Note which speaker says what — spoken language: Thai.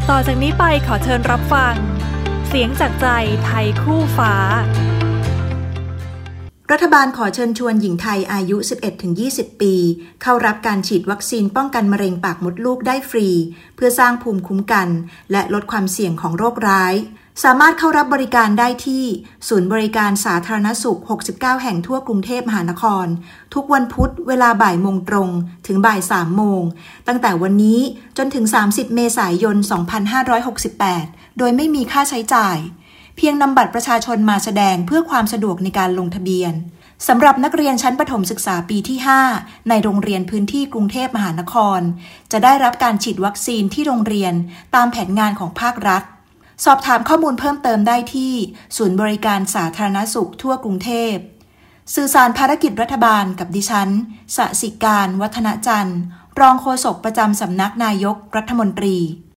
Speaker 1: ต่อจากนี้ไปขอเชิญรับฟังเสียงจากใจไทยคู่ฟ้า
Speaker 2: รัฐบาลขอเชิญชวนหญิงไทยอายุ 11-20 ปีเข้ารับการฉีดวัคซีนป้องกันมะเร็งปากมดลูกได้ฟรีเพื่อสร้างภูมิคุ้มกันและลดความเสี่ยงของโรคร้ายสามารถเข้ารับบริการได้ที่ศูนย์บริการสาธารณสุข69แห่งทั่วกรุงเทพมหานครทุกวันพุธเวลาบ่ายโมงตรงถึงบ่าย3โมงตั้งแต่วันนี้จนถึง30เมษายน2568โดยไม่มีค่าใช้จ่ายเพียงนำบัตรประชาชนมาแสดงเพื่อความสะดวกในการลงทะเบียนสำหรับนักเรียนชั้นประถมศึกษาปีที่5ในโรงเรียนพื้นที่กรุงเทพมหานครจะได้รับการฉีดวัคซีนที่โรงเรียนตามแผนงานของภาครัฐสอบถามข้อมูลเพิ่มเติมได้ที่ศูนย์บริการสาธารณสุขทั่วกรุงเทพสื่อสารภารกิจรัฐบาลกับดิฉันสศิการวัฒนจันทร์รองโฆษกประจำสำนักนายกรัฐมนตรี